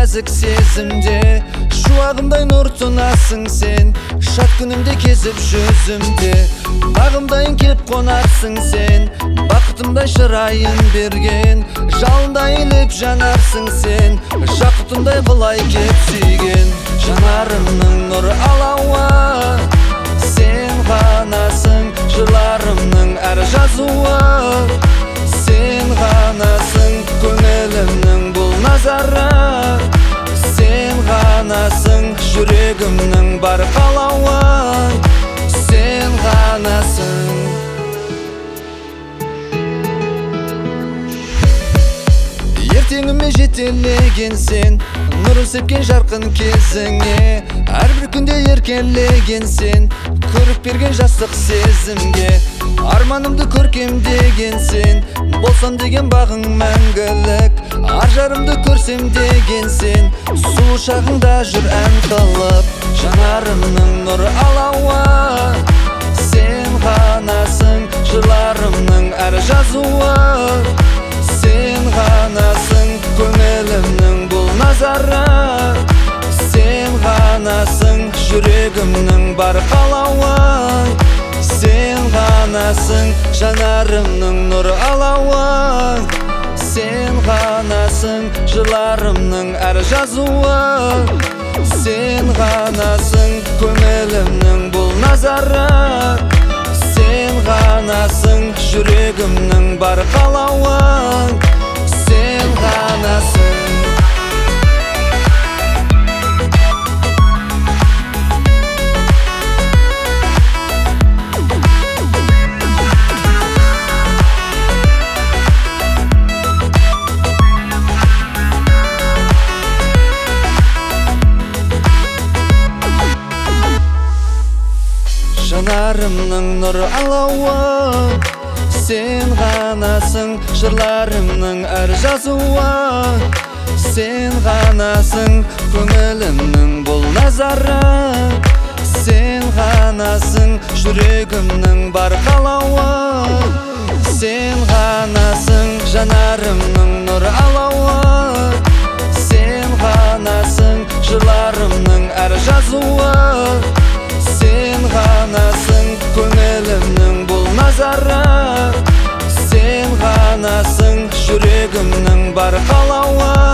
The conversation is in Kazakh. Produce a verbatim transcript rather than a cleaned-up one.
нәзік сезімде, шуағымдай нұр тұнасың сен, шат күнімде кезіп жүзімде. Бағымдайын кеп қонарсың сен, бақытымдай шырайын берген, жалындай илеп жанарсың сен, жақұтымдай қылай кеп сүйген. Жанарымның нұр алауы, сен ғанасың, жырларымның әр жазуы. Сен ғанасың, көңілімнің бұл назары, сен ғанасың, жүрегімнің бар қалауы, сен ғанасың. Ертеңіме жетелеген сен, нұрын сепкен жарқын кезіңе, әрбір күнде еркелеген сен, көріп берген жастық сезімге. Арманымды көркемдеген сен, болсам деген бағың мәңгілік, ар жарымды көрсем деген сен, сұлу шағыңда жүр ән қылып. Жанарымның нұр алауы, сен ғанасың, жырларымның әр жазуы. Сен ғанасың, көңілімнің бұл назары, сен ғанасың, жүрегімнің бар қалауы, сен ғанасың, жанарымның нұр алауы. Сен ғанасың, жырларымның әр жазуы. Сен ғанасың, көңілімнің бұл назары, сен ғанасың, жүрегімнің бар қалауы, сен ғанасың. Жанарымның нұр алауы, сен ғанасың, жырларымның әр жазуы. Сен ғанасың, көңілімнің бұл назары, сен ғанасың, жүрегімнің бар қалауы, сен ғанасың, жанарымның нұр алауы. Сен ғанасың, жырларымның әр жазуы. Сен ғанасың, көңілімнің бұл назары, сен ғанасың, жүрегімнің бар қалауы.